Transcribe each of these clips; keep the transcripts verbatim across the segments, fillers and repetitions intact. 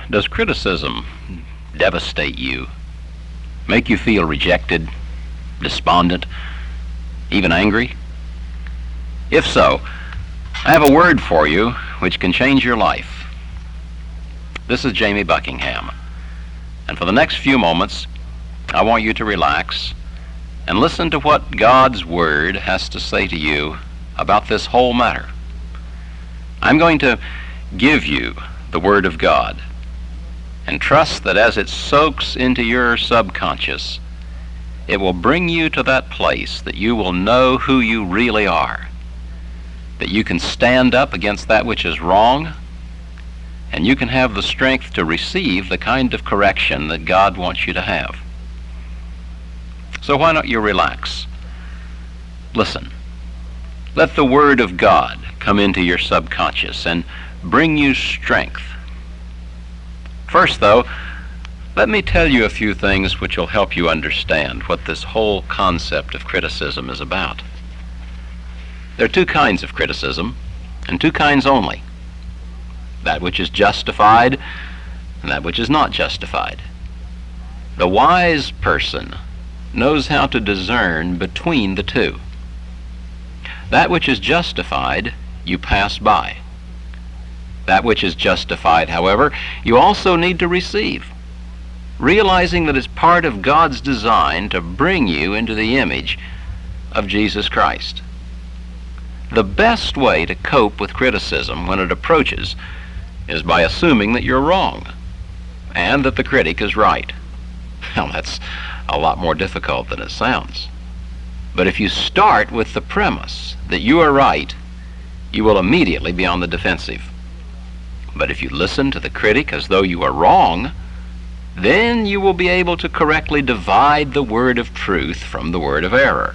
Does criticism devastate you, make you feel rejected, despondent, even angry? If so, I have a word for you which can change your life. This is Jamie Buckingham, and for the next few moments, I want you to relax and listen to what God's Word has to say to you about this whole matter. I'm going to give you the Word of God, and trust that as it soaks into your subconscious, it will bring you to that place that you will know who you really are, that you can stand up against that which is wrong, and you can have the strength to receive the kind of correction that God wants you to have. So why don't you relax? Listen. Let the Word of God come into your subconscious and bring you strength. First, though, let me tell you a few things which will help you understand what this whole concept of criticism is about. There are two kinds of criticism, and two kinds only: that which is justified and that which is not justified. The wise person knows how to discern between the two. That which is justified, you pass by. That which is justified, however, you also need to receive, realizing that it's part of God's design to bring you into the image of Jesus Christ. The best way to cope with criticism when it approaches is by assuming that you're wrong and that the critic is right. Well, that's a lot more difficult than it sounds. But if you start with the premise that you are right, you will immediately be on the defensive. But if you listen to the critic as though you are wrong, then you will be able to correctly divide the word of truth from the word of error.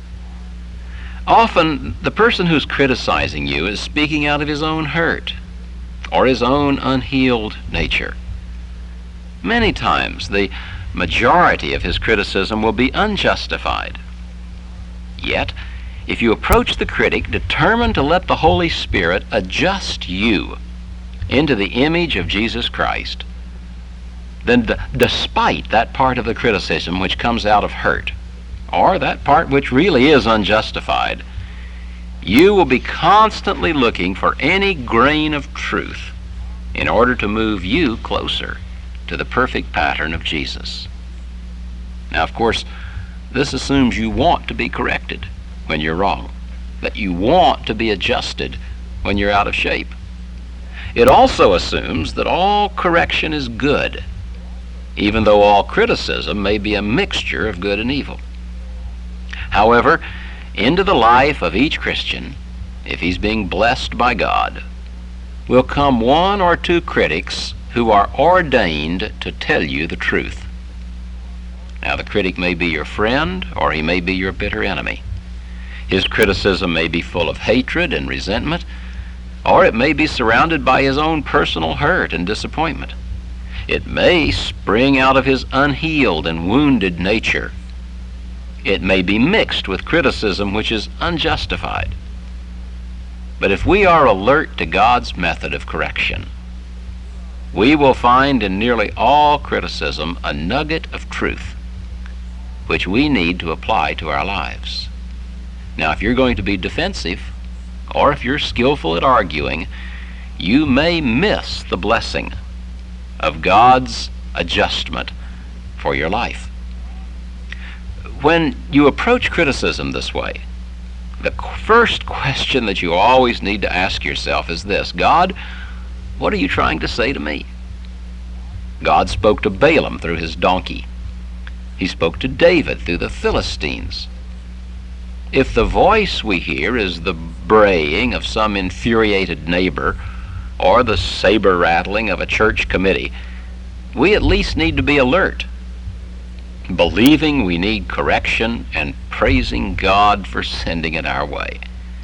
Often, the person who's criticizing you is speaking out of his own hurt or his own unhealed nature. Many times, the majority of his criticism will be unjustified. Yet, if you approach the critic determined to let the Holy Spirit adjust you into the image of Jesus Christ, then d- despite that part of the criticism which comes out of hurt, or that part which really is unjustified, you will be constantly looking for any grain of truth in order to move you closer to the perfect pattern of Jesus. Now, of course, this assumes you want to be corrected when you're wrong, that you want to be adjusted when you're out of shape. It also assumes that all correction is good, even though all criticism may be a mixture of good and evil. However, into the life of each Christian, if he's being blessed by God, will come one or two critics who are ordained to tell you the truth. Now, the critic may be your friend, or he may be your bitter enemy. His criticism may be full of hatred and resentment, or it may be surrounded by his own personal hurt and disappointment. It may spring out of his unhealed and wounded nature. It may be mixed with criticism which is unjustified. But if we are alert to God's method of correction, we will find in nearly all criticism a nugget of truth which we need to apply to our lives. Now, if you're going to be defensive, or if you're skillful at arguing, you may miss the blessing of God's adjustment for your life. When you approach criticism this way, the first question that you always need to ask yourself is this: God, what are you trying to say to me? God spoke to Balaam through his donkey. He spoke to David through the Philistines. If the voice we hear is the braying of some infuriated neighbor or the saber rattling of a church committee, we at least need to be alert, believing we need correction and praising God for sending it our way.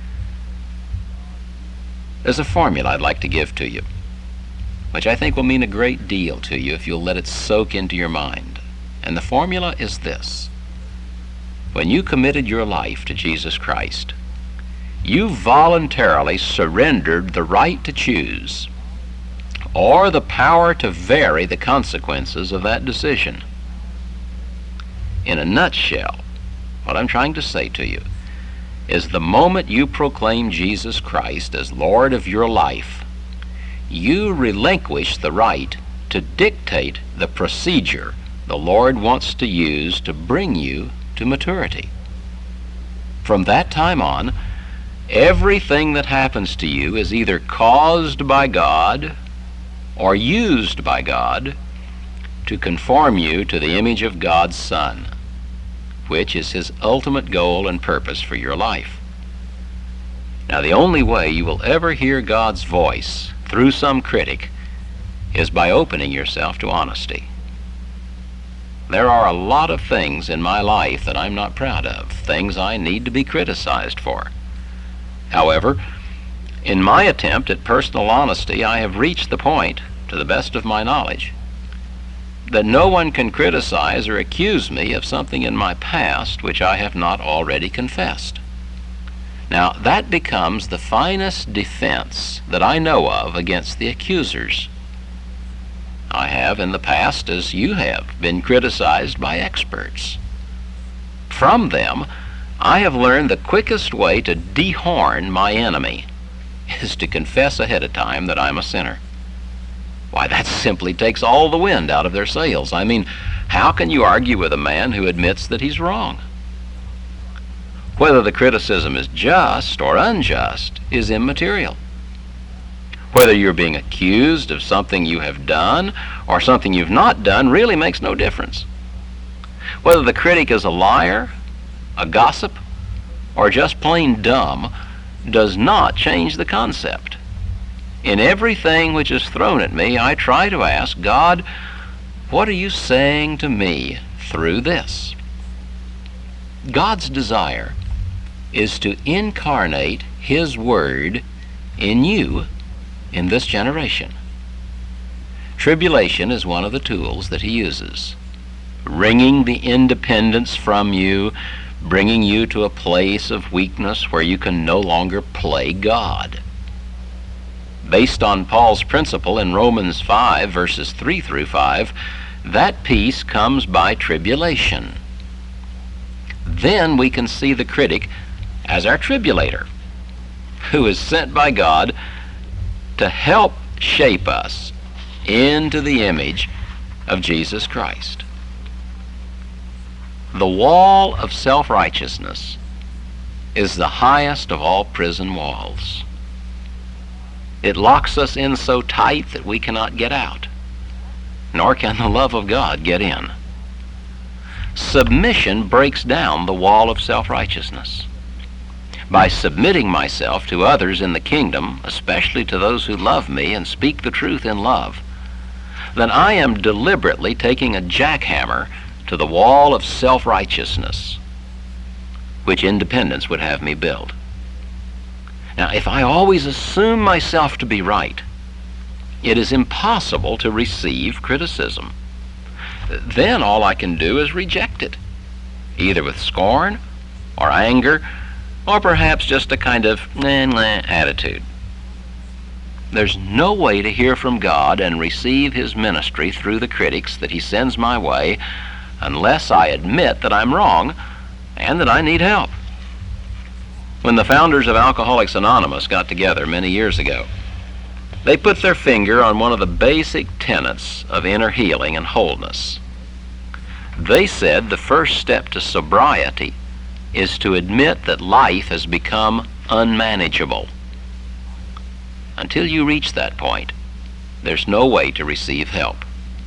There's a formula I'd like to give to you, which I think will mean a great deal to you if you'll let it soak into your mind. And the formula is this: when you committed your life to Jesus Christ, you voluntarily surrendered the right to choose or the power to vary the consequences of that decision. In a nutshell, what I'm trying to say to you is the moment you proclaim Jesus Christ as Lord of your life, you relinquish the right to dictate the procedure the Lord wants to use to bring you to maturity. From that time on, everything that happens to you is either caused by God or used by God to conform you to the image of God's Son, which is His ultimate goal and purpose for your life. Now, the only way you will ever hear God's voice through some critic is by opening yourself to honesty. There are a lot of things in my life that I'm not proud of, things I need to be criticized for. However, in my attempt at personal honesty, I have reached the point, to the best of my knowledge, that no one can criticize or accuse me of something in my past which I have not already confessed. Now, that becomes the finest defense that I know of against the accusers. I have in the past, as you have, been criticized by experts. From them, I have learned the quickest way to dehorn my enemy is to confess ahead of time that I'm a sinner. Why, that simply takes all the wind out of their sails. I mean, how can you argue with a man who admits that he's wrong? Whether the criticism is just or unjust is immaterial. Whether you're being accused of something you have done or something you've not done really makes no difference. Whether the critic is a liar, a gossip, or just plain dumb does not change the concept. In everything which is thrown at me, I try to ask God, what are you saying to me through this? God's desire is to incarnate His Word in you in this generation. Tribulation is one of the tools that He uses, wringing the independence from you, bringing you to a place of weakness where you can no longer play God. Based on Paul's principle in Romans five, verses three through five, that peace comes by tribulation. Then we can see the critic as our tribulator, who is sent by God to help shape us into the image of Jesus Christ. The wall of self-righteousness is the highest of all prison walls. It locks us in so tight that we cannot get out, nor can the love of God get in. Submission breaks down the wall of self-righteousness. By submitting myself to others in the kingdom, especially to those who love me and speak the truth in love, then I am deliberately taking a jackhammer to the wall of self-righteousness, which independence would have me build. Now, if I always assume myself to be right, it is impossible to receive criticism. Then all I can do is reject it, either with scorn or anger, or perhaps just a kind of nah-nah attitude. There's no way to hear from God and receive His ministry through the critics that He sends my way unless I admit that I'm wrong and that I need help. When the founders of Alcoholics Anonymous got together many years ago, they put their finger on one of the basic tenets of inner healing and wholeness. They said the first step to sobriety is to admit that life has become unmanageable. Until you reach that point, there's no way to receive help.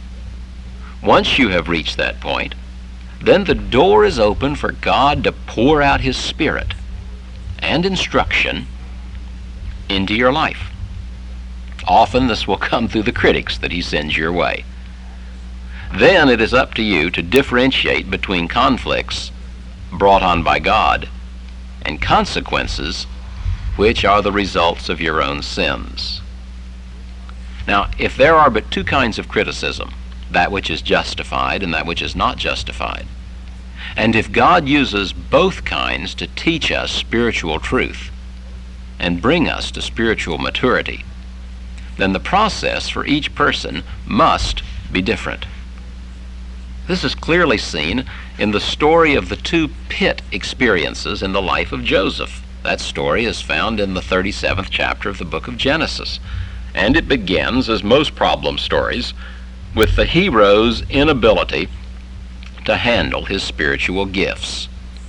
Once you have reached that point, then the door is open for God to pour out His Spirit and instruction into your life. Often this will come through the critics that He sends your way. Then it is up to you to differentiate between conflicts brought on by God and consequences which are the results of your own sins. Now, if there are but two kinds of criticism, that which is justified and that which is not justified, and if God uses both kinds to teach us spiritual truth and bring us to spiritual maturity, then the process for each person must be different. This is clearly seen in the story of the two pit experiences in the life of Joseph. That story is found in the thirty-seventh chapter of the book of Genesis, and it begins, as most problem stories, with the hero's inability to handle his spiritual gifts.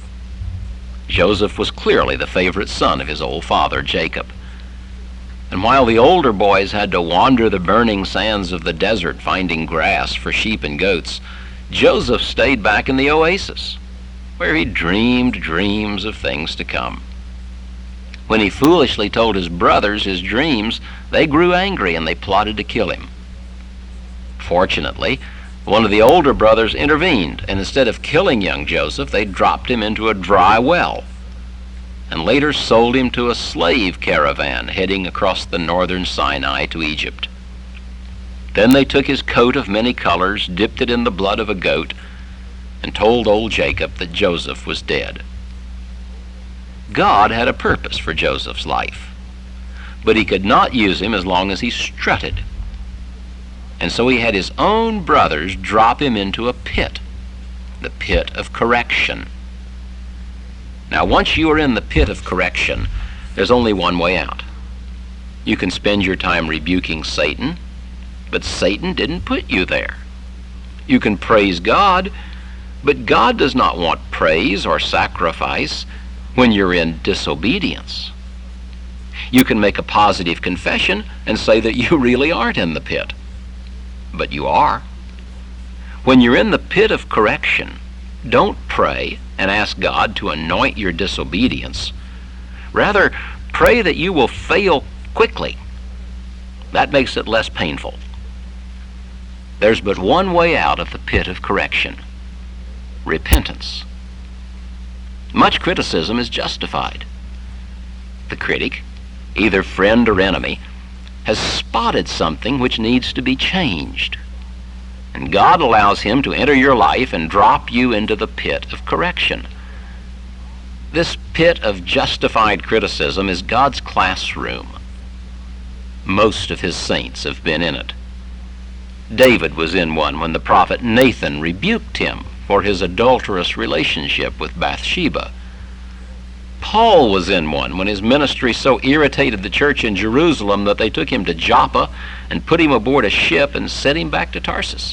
Joseph was clearly the favorite son of his old father, Jacob. And while the older boys had to wander the burning sands of the desert finding grass for sheep and goats, Joseph stayed back in the oasis, where he dreamed dreams of things to come. When he foolishly told his brothers his dreams, they grew angry and they plotted to kill him. Fortunately, one of the older brothers intervened, and instead of killing young Joseph, they dropped him into a dry well, and later sold him to a slave caravan heading across the northern Sinai to Egypt. Then they took his coat of many colors, dipped it in the blood of a goat, and told old Jacob that Joseph was dead. God had a purpose for Joseph's life, but he could not use him as long as he strutted. And so he had his own brothers drop him into a pit, the pit of correction. Now, once you are in the pit of correction, there's only one way out. You can spend your time rebuking Satan, but Satan didn't put you there. You can praise God, but God does not want praise or sacrifice when you're in disobedience. You can make a positive confession and say that you really aren't in the pit, but you are. When you're in the pit of correction, don't pray and ask God to anoint your disobedience. Rather, pray that you will fail quickly. That makes it less painful. There's but one way out of the pit of correction: repentance. Much criticism is justified. The critic, either friend or enemy, has spotted something which needs to be changed. And God allows him to enter your life and drop you into the pit of correction. This pit of justified criticism is God's classroom. Most of his saints have been in it. David was in one when the prophet Nathan rebuked him for his adulterous relationship with Bathsheba. Paul was in one when his ministry so irritated the church in Jerusalem that they took him to Joppa and put him aboard a ship and sent him back to Tarsus.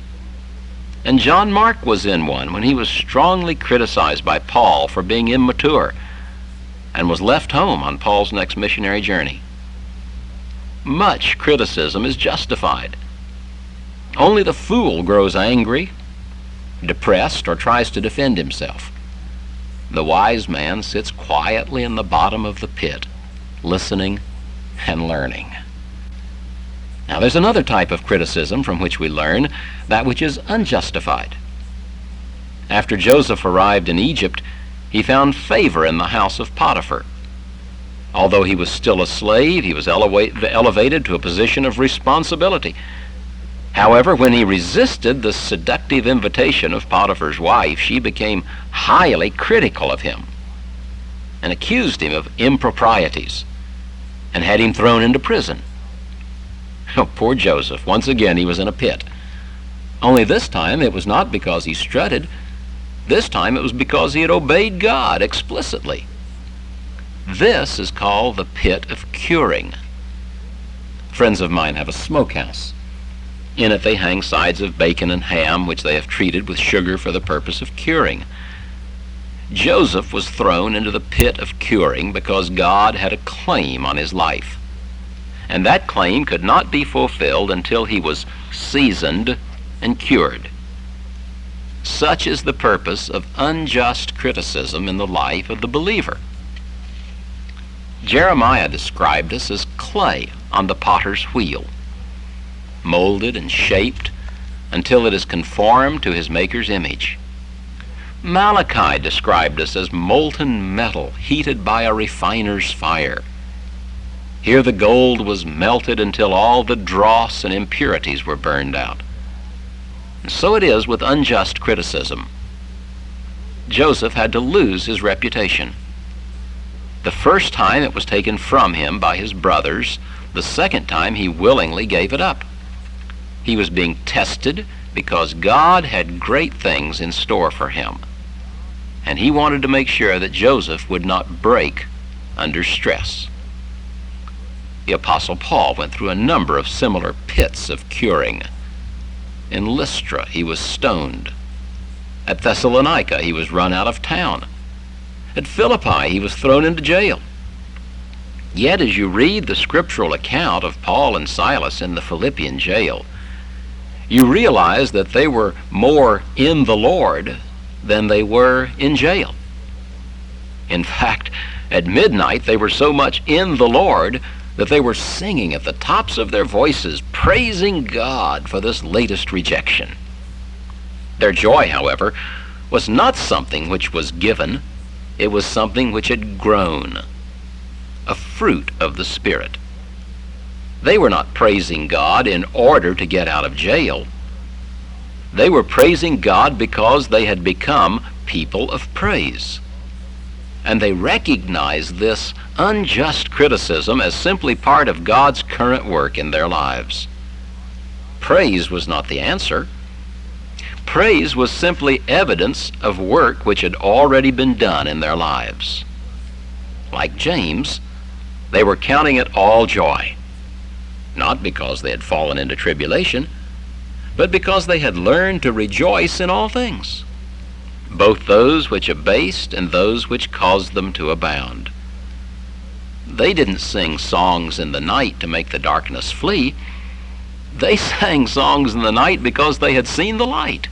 And John Mark was in one when he was strongly criticized by Paul for being immature and was left home on Paul's next missionary journey. Much criticism is justified. Only the fool grows angry, depressed, or tries to defend himself. The wise man sits quietly in the bottom of the pit, listening and learning. Now, there's another type of criticism from which we learn, that which is unjustified. After Joseph arrived in Egypt, he found favor in the house of Potiphar. Although he was still a slave, he was elevated to a position of responsibility. However, when he resisted the seductive invitation of Potiphar's wife, she became highly critical of him and accused him of improprieties and had him thrown into prison. Oh, poor Joseph. Once again, he was in a pit. Only this time, it was not because he strutted. This time, it was because he had obeyed God explicitly. This is called the pit of curing. Friends of mine have a smokehouse. In it they hang sides of bacon and ham, which they have treated with sugar for the purpose of curing. Joseph was thrown into the pit of curing because God had a claim on his life. And that claim could not be fulfilled until he was seasoned and cured. Such is the purpose of unjust criticism in the life of the believer. Jeremiah described us as clay on the potter's wheel, molded and shaped until it is conformed to his Maker's image. Malachi described us as molten metal heated by a refiner's fire. Here the gold was melted until all the dross and impurities were burned out. And so it is with unjust criticism. Joseph had to lose his reputation. The first time it was taken from him by his brothers, The second time, he willingly gave it up. He was being tested because God had great things in store for him. And he wanted to make sure that Joseph would not break under stress. The Apostle Paul went through a number of similar pits of curing. In Lystra, he was stoned. At Thessalonica, he was run out of town. At Philippi, he was thrown into jail. Yet, as you read the scriptural account of Paul and Silas in the Philippian jail, you realize that they were more in the Lord than they were in jail. In fact, at midnight, they were so much in the Lord that they were singing at the tops of their voices, praising God for this latest rejection. Their joy, however, was not something which was given. It was something which had grown, a fruit of the Spirit. They were not praising God in order to get out of jail. They were praising God because they had become people of praise. And they recognized this unjust criticism as simply part of God's current work in their lives. Praise was not the answer. Praise was simply evidence of work which had already been done in their lives. Like James, they were counting it all joy, not because they had fallen into tribulation, but because they had learned to rejoice in all things, both those which abased and those which caused them to abound. They didn't sing songs in the night to make the darkness flee. They sang songs in the night because they had seen the light.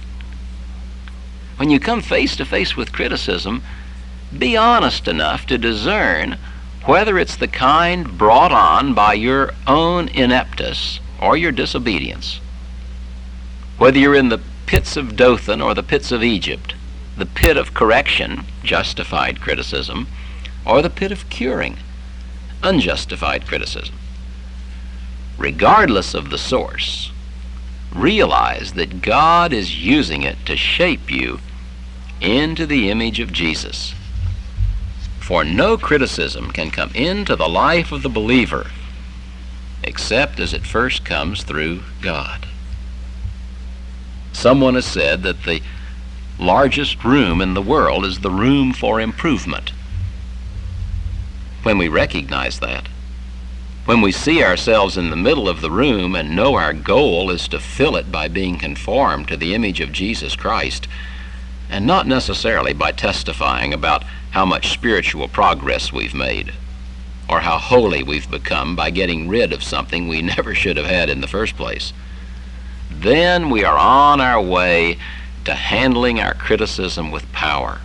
When you come face to face with criticism, be honest enough to discern whether it's the kind brought on by your own ineptness or your disobedience. Whether you're in the pits of Dothan or the pits of Egypt, the pit of correction, justified criticism, or the pit of curing, unjustified criticism. Regardless of the source, realize that God is using it to shape you into the image of Jesus. For no criticism can come into the life of the believer except as it first comes through God. Someone has said that the largest room in the world is the room for improvement. When we recognize that, when we see ourselves in the middle of the room and know our goal is to fill it by being conformed to the image of Jesus Christ, and not necessarily by testifying about how much spiritual progress we've made, or how holy we've become by getting rid of something we never should have had in the first place, then we are on our way to handling our criticism with power.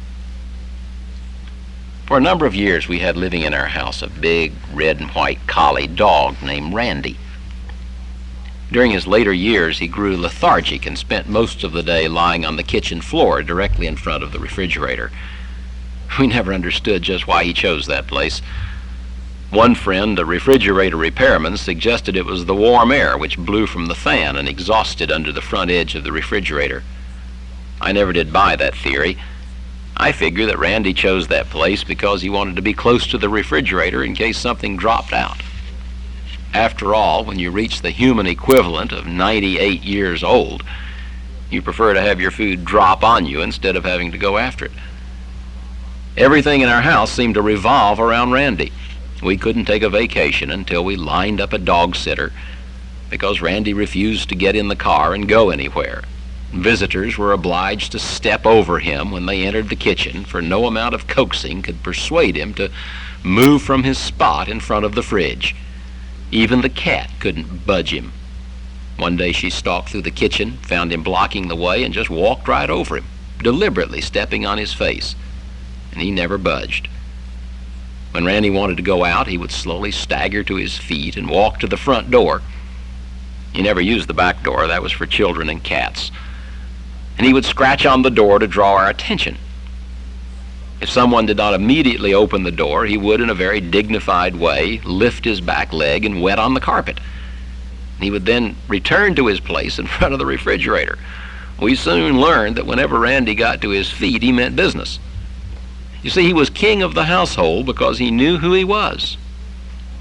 For a number of years, we had living in our house a big red and white collie dog named Randy. During his later years, he grew lethargic and spent most of the day lying on the kitchen floor directly in front of the refrigerator. We never understood just why he chose that place. One friend, a refrigerator repairman, suggested it was the warm air which blew from the fan and exhausted under the front edge of the refrigerator. I never did buy that theory. I figure that Randy chose that place because he wanted to be close to the refrigerator in case something dropped out. After all, when you reach the human equivalent of ninety-eight years old, you prefer to have your food drop on you instead of having to go after it. Everything in our house seemed to revolve around Randy. We couldn't take a vacation until we lined up a dog sitter because Randy refused to get in the car and go anywhere. Visitors were obliged to step over him when they entered the kitchen, for no amount of coaxing could persuade him to move from his spot in front of the fridge. Even the cat couldn't budge him. One day she stalked through the kitchen, found him blocking the way, and just walked right over him, deliberately stepping on his face. And he never budged. When Randy wanted to go out, he would slowly stagger to his feet and walk to the front door. He never used the back door. That was for children and cats. And he would scratch on the door to draw our attention. If someone did not immediately open the door, he would, in a very dignified way, lift his back leg and wet on the carpet. He would then return to his place in front of the refrigerator. We soon learned that whenever Randy got to his feet, he meant business. You see, he was king of the household because he knew who he was.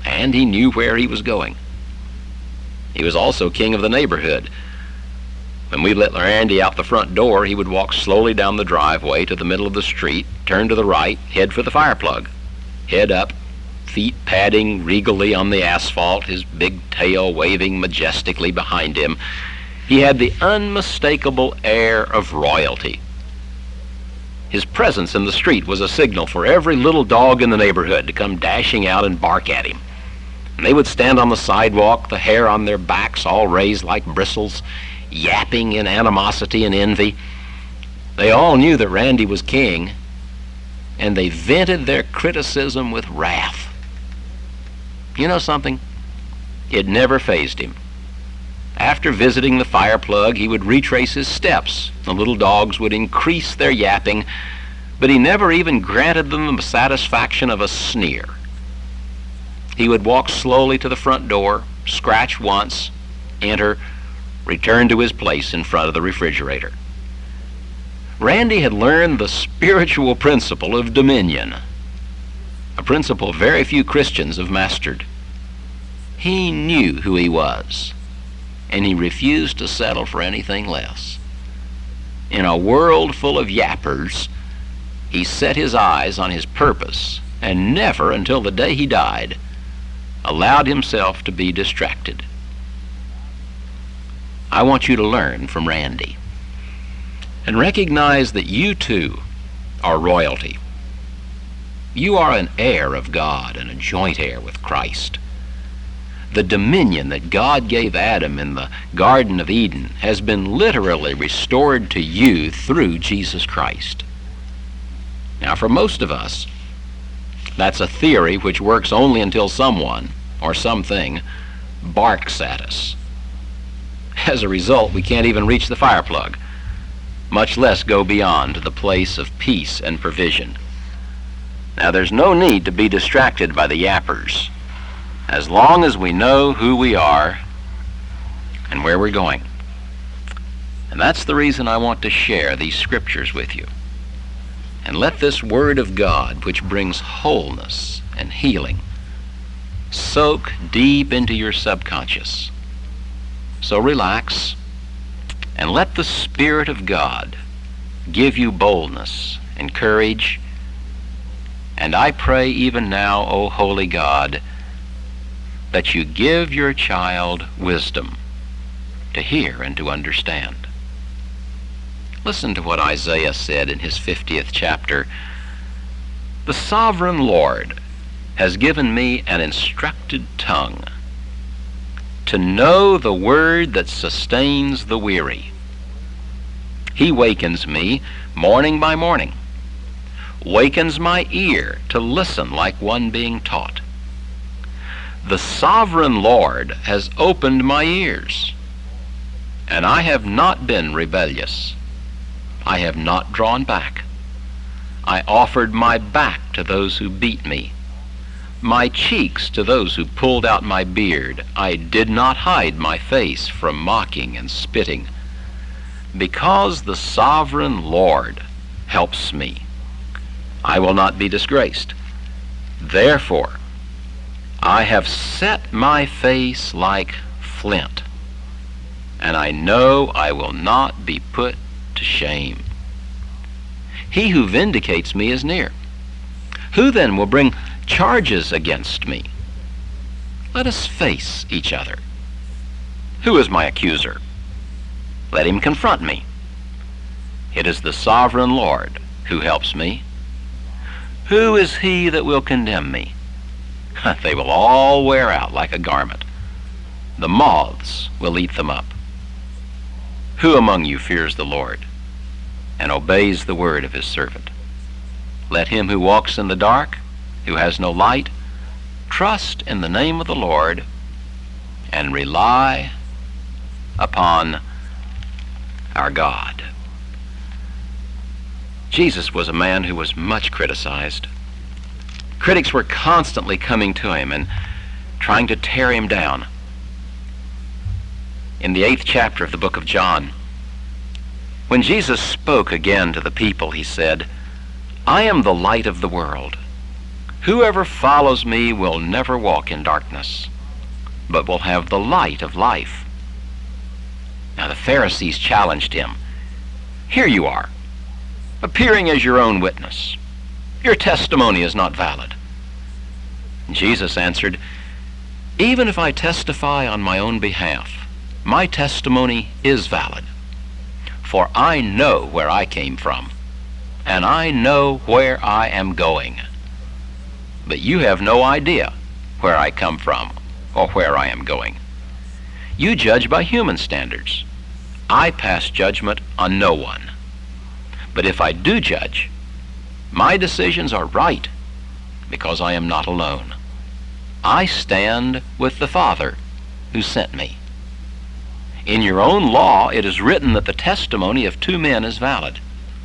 and he knew where he was going. He was also king of the neighborhood. When we let Randy out the front door, he would walk slowly down the driveway to the middle of the street, turn to the right, head for the fire plug. Head up, feet padding regally on the asphalt, his big tail waving majestically behind him. He had the unmistakable air of royalty. His presence in the street was a signal for every little dog in the neighborhood to come dashing out and bark at him. And they would stand on the sidewalk, the hair on their backs all raised like bristles, yapping in animosity and envy. They all knew that Randy was king, and they vented their criticism with wrath. You know something? It never fazed him. After visiting the fire plug, he would retrace his steps. The little dogs would increase their yapping, but he never even granted them the satisfaction of a sneer. He would walk slowly to the front door, scratch once, enter, return to his place in front of the refrigerator. Randy had learned the spiritual principle of dominion, a principle very few Christians have mastered. He knew who he was, and he refused to settle for anything less. In a world full of yappers, he set his eyes on his purpose and never, until the day he died, allowed himself to be distracted. I want you to learn from Randy and recognize that you too are royalty. You are an heir of God and a joint heir with Christ. The dominion that God gave Adam in the Garden of Eden has been literally restored to you through Jesus Christ. Now, for most of us, that's a theory which works only until someone or something barks at us. As a result, we can't even reach the fire plug, much less go beyond to the place of peace and provision. Now, there's no need to be distracted by the yappers, as long as we know who we are and where we're going. And that's the reason I want to share these scriptures with you. And let this Word of God, which brings wholeness and healing, soak deep into your subconscious. So relax and let the Spirit of God give you boldness and courage. And I pray even now, O Holy God, that you give your child wisdom to hear and to understand. Listen to what Isaiah said in his fiftieth chapter. The sovereign Lord has given me an instructed tongue to know the word that sustains the weary. He wakens me morning by morning, wakens my ear to listen like one being taught. The sovereign Lord has opened my ears, and I have not been rebellious. I have not drawn back. I offered my back to those who beat me, my cheeks to those who pulled out my beard. I did not hide my face from mocking and spitting. Because the sovereign Lord helps me, I will not be disgraced. Therefore, I have set my face like flint, and I know I will not be put to shame. He who vindicates me is near. Who then will bring charges against me? Let us face each other. Who is my accuser? Let him confront me. It is the sovereign Lord who helps me. Who is he that will condemn me? They will all wear out like a garment. The moths will eat them up. Who among you fears the Lord and obeys the word of his servant? Let him who walks in the dark, who has no light, trust in the name of the Lord and rely upon our God. Jesus was a man who was much criticized. Critics were constantly coming to him and trying to tear him down. In the eighth chapter of the book of John, when Jesus spoke again to the people, he said, I am the light of the world. Whoever follows me will never walk in darkness, but will have the light of life." Now the Pharisees challenged him. "Here you are, appearing as your own witness. Your testimony is not valid." Jesus answered, "Even if I testify on my own behalf, my testimony is valid. For I know where I came from, and I know where I am going. But you have no idea where I come from or where I am going. You judge by human standards. I pass judgment on no one. But if I do judge, my decisions are right because I am not alone. I stand with the Father who sent me. In your own law it is written that the testimony of two men is valid.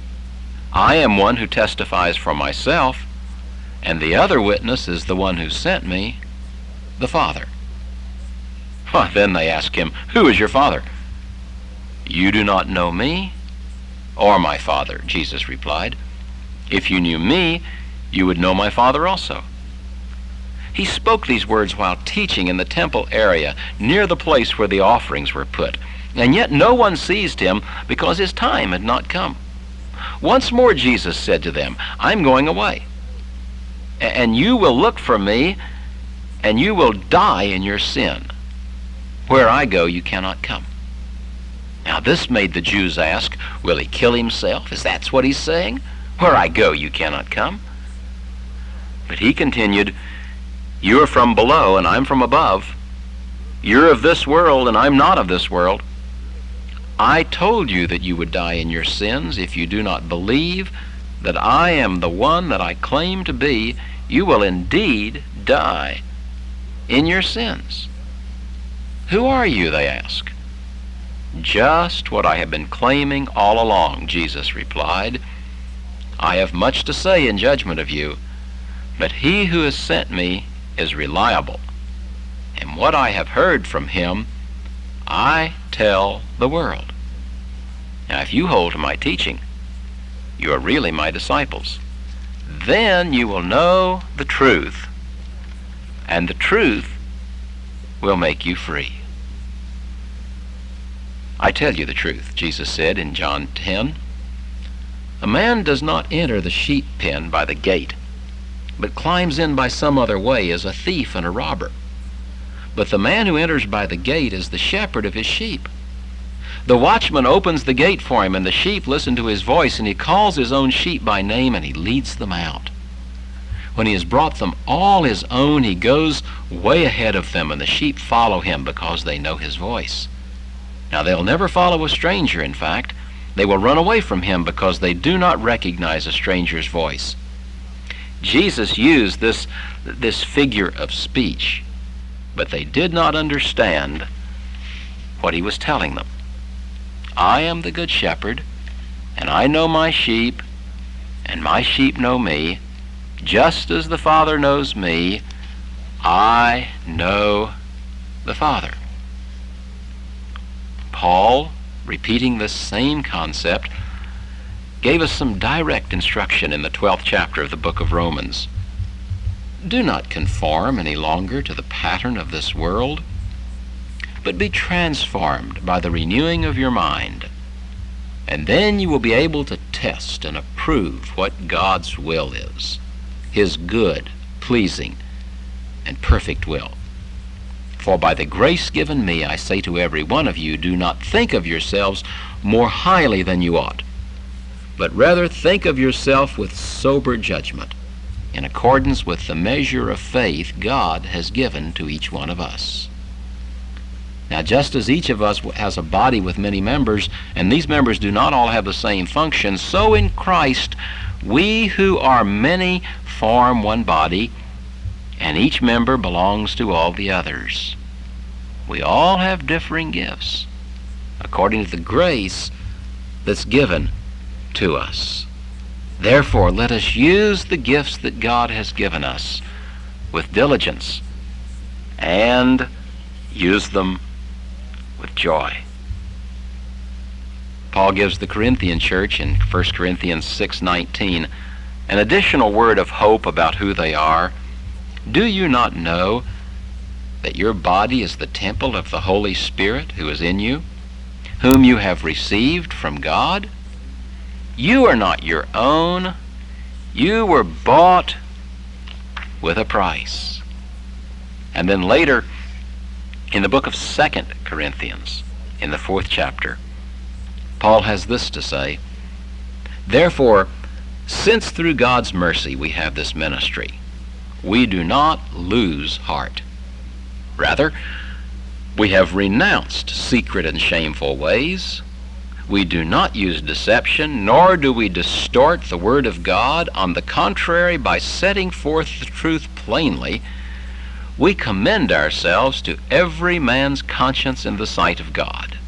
I am one who testifies for myself, and the other witness is the one who sent me, the Father." Well, then they asked him, "Who is your Father?" "You do not know me or my Father," Jesus replied. "If you knew me, you would know my Father also." He spoke these words while teaching in the temple area near the place where the offerings were put, and yet no one seized him because his time had not come. Once more Jesus said to them, "I'm going away, and you will look for me, and you will die in your sin. Where I go, you cannot come." Now this made the Jews ask, "Will he kill himself? Is that what he's saying? Where I go, you cannot come?" But he continued, "You are from below, and I'm from above. You're of this world, and I'm not of this world. I told you that you would die in your sins. If you do not believe that I am the one that I claim to be, you will indeed die in your sins." "Who are you?" they ask. "Just what I have been claiming all along," Jesus replied. "I have much to say in judgment of you, but he who has sent me is reliable, and what I have heard from him I tell the world." Now if you hold to my teaching, you are really my disciples. Then you will know the truth, and the truth will make you free. "I tell you the truth," Jesus said in John ten. "A man does not enter the sheep pen by the gate, but climbs in by some other way as a thief and a robber. But the man who enters by the gate is the shepherd of his sheep. The watchman opens the gate for him, and the sheep listen to his voice, and he calls his own sheep by name, and he leads them out. When he has brought them all his own, he goes way ahead of them, and the sheep follow him because they know his voice. Now they'll never follow a stranger. In fact, they will run away from him because they do not recognize a stranger's voice." Jesus used this, this figure of speech, but they did not understand what he was telling them. "I am the good shepherd, and I know my sheep, and my sheep know me. Just as the Father knows me, I know the Father." Paul, repeating this same concept, gave us some direct instruction in the twelfth chapter of the book of Romans. "Do not conform any longer to the pattern of this world, but be transformed by the renewing of your mind, and then you will be able to test and approve what God's will is, his good, pleasing, and perfect will. For by the grace given me, I say to every one of you, do not think of yourselves more highly than you ought, but rather think of yourself with sober judgment, in accordance with the measure of faith God has given to each one of us." Now, just as each of us has a body with many members, and these members do not all have the same function, so in Christ we who are many form one body, and each member belongs to all the others. We all have differing gifts, according to the grace that's given to us. Therefore, let us use the gifts that God has given us with diligence and use them with joy. Paul gives the Corinthian church in First Corinthians six nineteen An additional word of hope about who they are. Do you not know that your body is the temple of the Holy Spirit who is in you, whom you have received from God? You are not your own. You were bought with a price. And then later, in the book of Second Corinthians, in the fourth chapter, Paul has this to say, therefore, since through God's mercy we have this ministry, we do not lose heart. Rather, we have renounced secret and shameful ways. We do not use deception, nor do we distort the word of God. On the contrary, by setting forth the truth plainly, we commend ourselves to every man's conscience in the sight of God.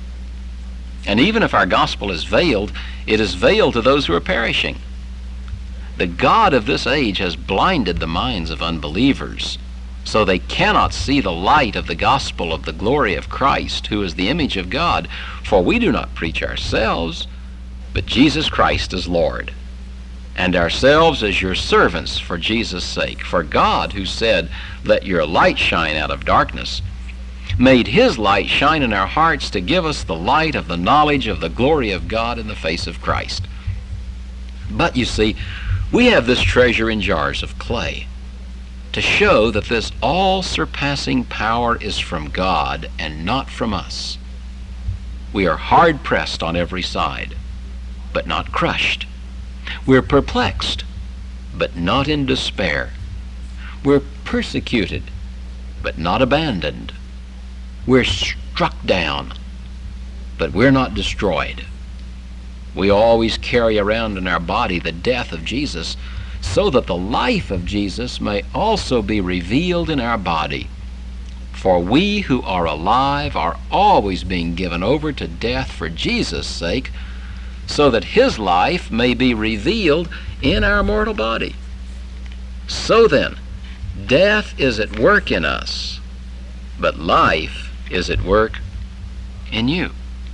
And even if our gospel is veiled, it is veiled to those who are perishing. The God of this age has blinded the minds of unbelievers, so they cannot see the light of the gospel of the glory of Christ, who is the image of God. For we do not preach ourselves, but Jesus Christ as Lord, and ourselves as your servants for Jesus' sake. For God, who said, let your light shine out of darkness, made his light shine in our hearts to give us the light of the knowledge of the glory of God in the face of Christ. But you see, we have this treasure in jars of clay, to show that this all-surpassing power is from God and not from us. We are hard-pressed on every side, but not crushed. We're perplexed, but not in despair. We're persecuted, but not abandoned. We're struck down, but we're not destroyed. We always carry around in our body the death of Jesus, so that the life of Jesus may also be revealed in our body. For we who are alive are always being given over to death for Jesus' sake, so that his life may be revealed in our mortal body. So then, death is at work in us, but life is at work in you.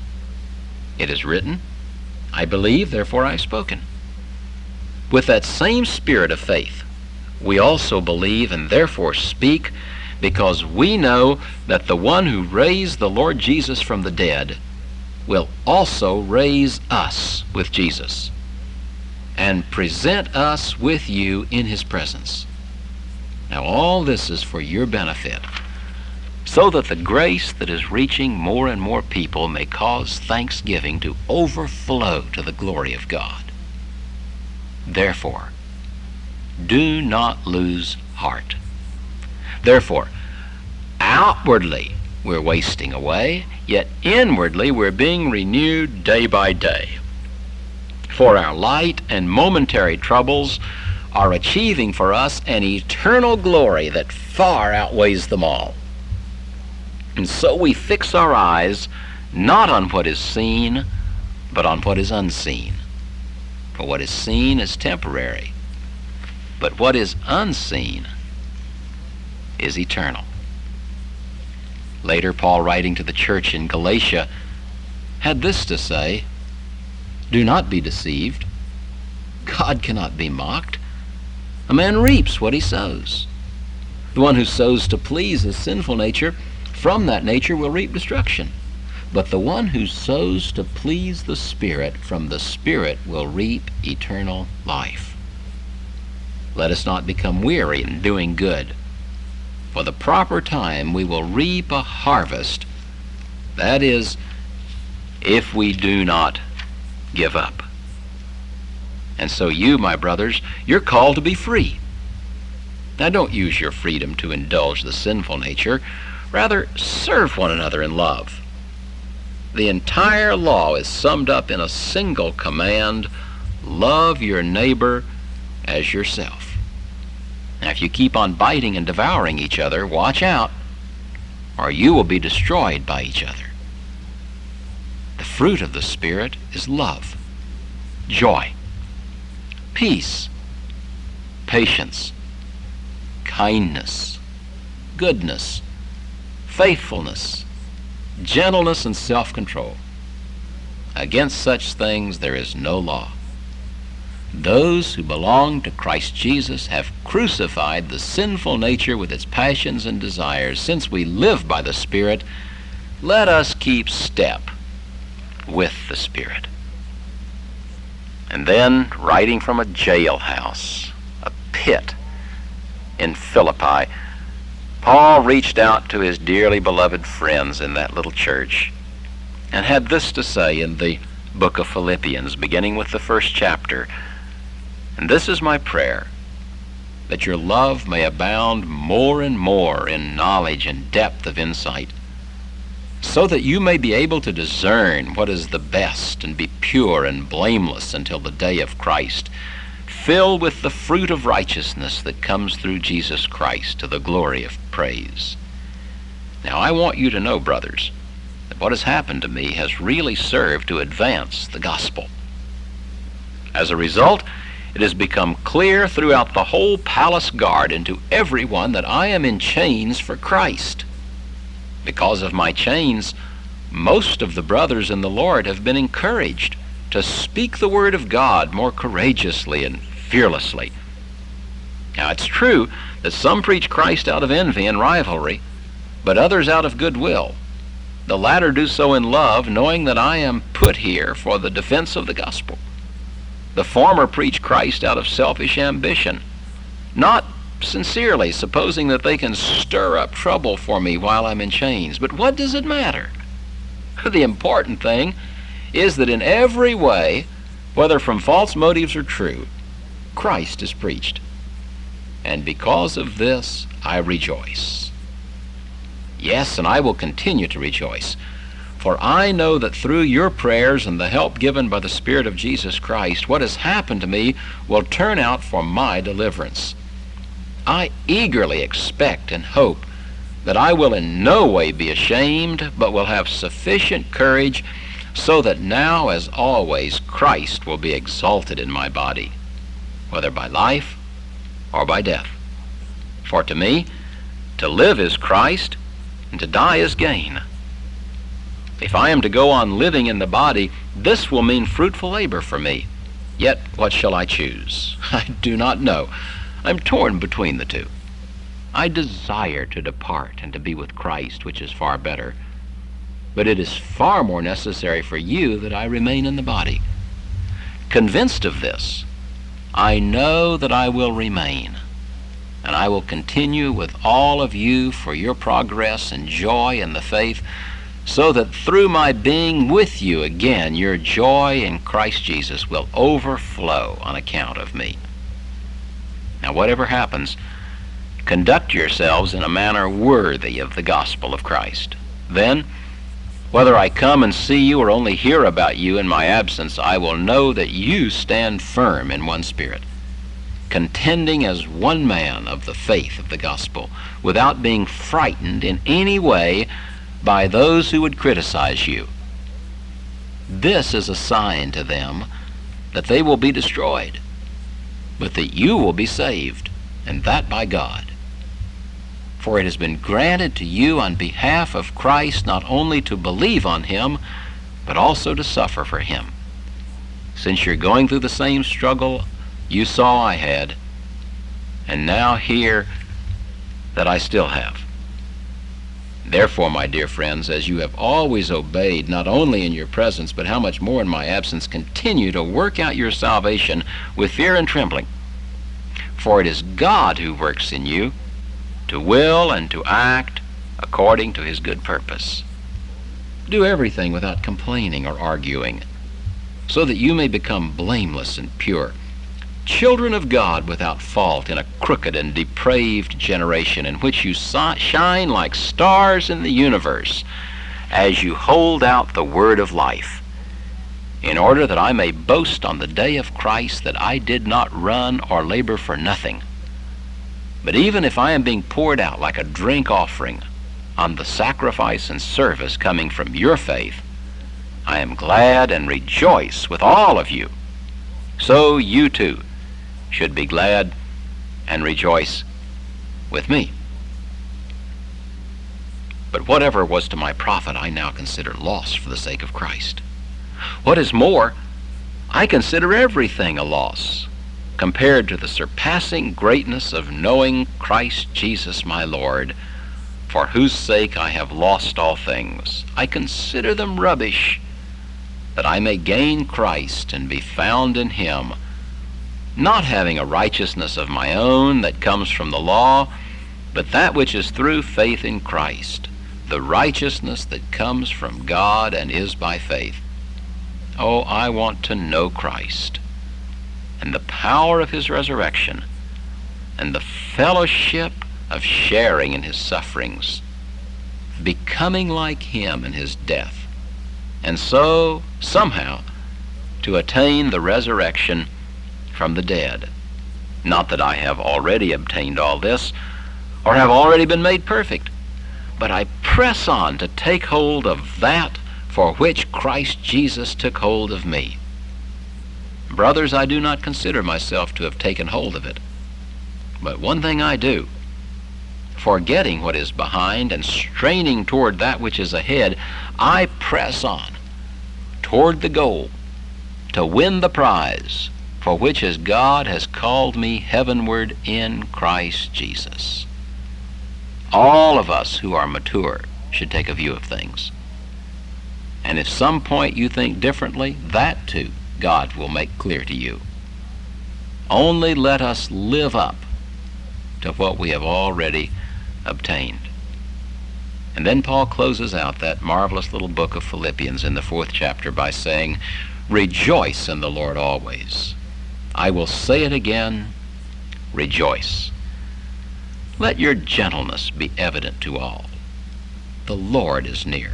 It is written, I believe, therefore I have spoken. With that same spirit of faith, we also believe and therefore speak, because we know that the one who raised the Lord Jesus from the dead will also raise us with Jesus and present us with you in his presence. Now all this is for your benefit, so that the grace that is reaching more and more people may cause thanksgiving to overflow to the glory of God. Therefore, do not lose heart. Therefore, outwardly we're wasting away, yet inwardly we're being renewed day by day. For our light and momentary troubles are achieving for us an eternal glory that far outweighs them all. And so we fix our eyes not on what is seen, but on what is unseen. For what is seen is temporary, but what is unseen is eternal. Later, Paul, writing to the church in Galatia, had this to say, do not be deceived. God cannot be mocked. A man reaps what he sows. The one who sows to please his sinful nature, from that nature will reap destruction. But the one who sows to please the Spirit, from the Spirit will reap eternal life. Let us not become weary in doing good. For the proper time we will reap a harvest. That is, if we do not give up. And so you, my brothers, you're called to be free. Now don't use your freedom to indulge the sinful nature. Rather, serve one another in love. The entire law is summed up in a single command: love your neighbor as yourself. Now, if you keep on biting and devouring each other, watch out, or you will be destroyed by each other. The fruit of the Spirit is love, joy, peace, patience, kindness, goodness, faithfulness, gentleness, and self-control. Against such things there is no law. Those who belong to Christ Jesus have crucified the sinful nature with its passions and desires. Since we live by the Spirit, let us keep step with the Spirit. And then, writing from a jailhouse, a pit in Philippi, Paul reached out to his dearly beloved friends in that little church and had this to say in the book of Philippians, beginning with the first chapter. And this is my prayer, that your love may abound more and more in knowledge and depth of insight, so that you may be able to discern what is the best and be pure and blameless until the day of Christ, filled with the fruit of righteousness that comes through Jesus Christ to the glory of praise. Now I want you to know, brothers, that what has happened to me has really served to advance the gospel. As a result, it has become clear throughout the whole palace guard and to everyone that I am in chains for Christ. Because of my chains, most of the brothers in the Lord have been encouraged to speak the word of God more courageously and fearlessly. Now, it's true that some preach Christ out of envy and rivalry, but others out of goodwill. The latter do so in love, knowing that I am put here for the defense of the gospel. The former preach Christ out of selfish ambition, not sincerely, supposing that they can stir up trouble for me while I'm in chains. But what does it matter? The important thing is that in every way, whether from false motives or true, Christ is preached. And because of this, I rejoice. Yes, and I will continue to rejoice. For I know that through your prayers and the help given by the Spirit of Jesus Christ, what has happened to me will turn out for my deliverance. I eagerly expect and hope that I will in no way be ashamed, but will have sufficient courage, so that now, as always, Christ will be exalted in my body, whether by life or by death. For to me, to live is Christ, and to die is gain. If I am to go on living in the body, this will mean fruitful labor for me. Yet what shall I choose? I do not know. I'm torn between the two. I desire to depart and to be with Christ, which is far better. But it is far more necessary for you that I remain in the body. Convinced of this, I know that I will remain, and I will continue with all of you for your progress and joy in the faith, so that through my being with you again, your joy in Christ Jesus will overflow on account of me. Now, whatever happens, conduct yourselves in a manner worthy of the gospel of Christ. Then, whether I come and see you or only hear about you in my absence, I will know that you stand firm in one spirit, contending as one man of the faith of the gospel, without being frightened in any way by those who would criticize you. This is a sign to them that they will be destroyed, but that you will be saved, and that by God. For it has been granted to you on behalf of Christ not only to believe on him, but also to suffer for him. Since you're going through the same struggle you saw I had, and now hear that I still have. Therefore, my dear friends, as you have always obeyed, not only in your presence, but how much more in my absence, continue to work out your salvation with fear and trembling. For it is God who works in you to will and to act according to his good purpose. Do everything without complaining or arguing, so that you may become blameless and pure, children of God without fault in a crooked and depraved generation, in which you shine like stars in the universe, as you hold out the word of life, in order that I may boast on the day of Christ that I did not run or labor for nothing. But even if I am being poured out like a drink offering on the sacrifice and service coming from your faith, I am glad and rejoice with all of you. So you too should be glad and rejoice with me. But whatever was to my profit, I now consider loss for the sake of Christ. What is more, I consider everything a loss compared to the surpassing greatness of knowing Christ Jesus my Lord, for whose sake I have lost all things. I consider them rubbish, that I may gain Christ and be found in him, not having a righteousness of my own that comes from the law, but that which is through faith in Christ, the righteousness that comes from God and is by faith. Oh, I want to know Christ and the power of his resurrection and the fellowship of sharing in his sufferings, becoming like him in his death, and so, somehow, to attain the resurrection from the dead. Not that I have already obtained all this, or have already been made perfect, but I press on to take hold of that for which Christ Jesus took hold of me. Brothers, I do not consider myself to have taken hold of it, but one thing I do, forgetting what is behind and straining toward that which is ahead, I press on toward the goal to win the prize for which as God has called me heavenward in Christ Jesus. All of us who are mature should take a view of things. And if some point you think differently, that too God will make clear to you. Only let us live up to what we have already obtained. And then Paul closes out that marvelous little book of Philippians in the fourth chapter by saying, "Rejoice in the Lord always. I will say it again, rejoice. Let your gentleness be evident to all. The Lord is near.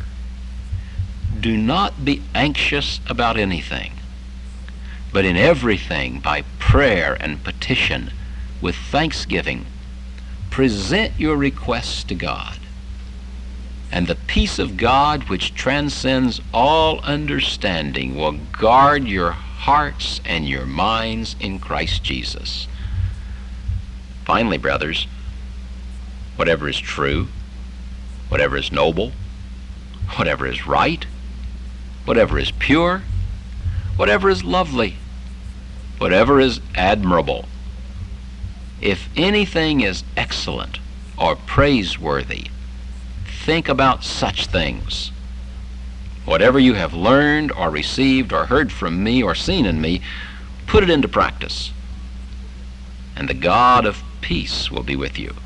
Do not be anxious about anything, but in everything by prayer and petition with thanksgiving present your requests to God. And the peace of God, which transcends all understanding, will guard your hearts and your minds in Christ Jesus." Finally, brothers, whatever is true, whatever is noble, whatever is right, whatever is pure, whatever is lovely, whatever is admirable, if anything is excellent or praiseworthy, think about such things. Whatever you have learned or received or heard from me or seen in me, put it into practice, and the God of peace will be with you.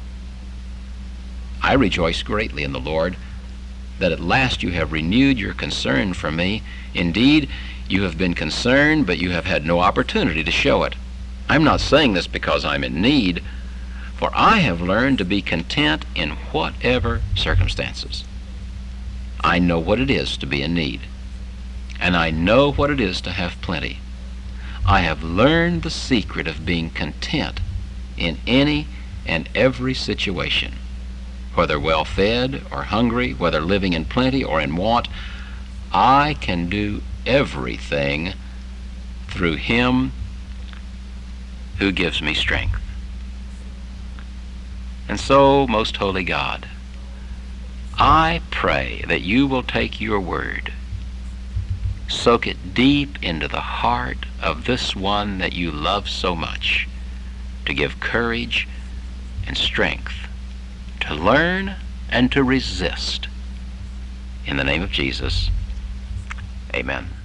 I rejoice greatly in the Lord that at last you have renewed your concern for me. Indeed, you have been concerned, but you have had no opportunity to show it. I'm not saying this because I'm in need, for I have learned to be content in whatever circumstances. I know what it is to be in need, and I know what it is to have plenty. I have learned the secret of being content in any and every situation, whether well-fed or hungry, whether living in plenty or in want. I can do everything through him who gives me strength. And so, most holy God, I pray that you will take your word, soak it deep into the heart of this one that you love so much, to give courage and strength to learn and to resist. In the name of Jesus, amen.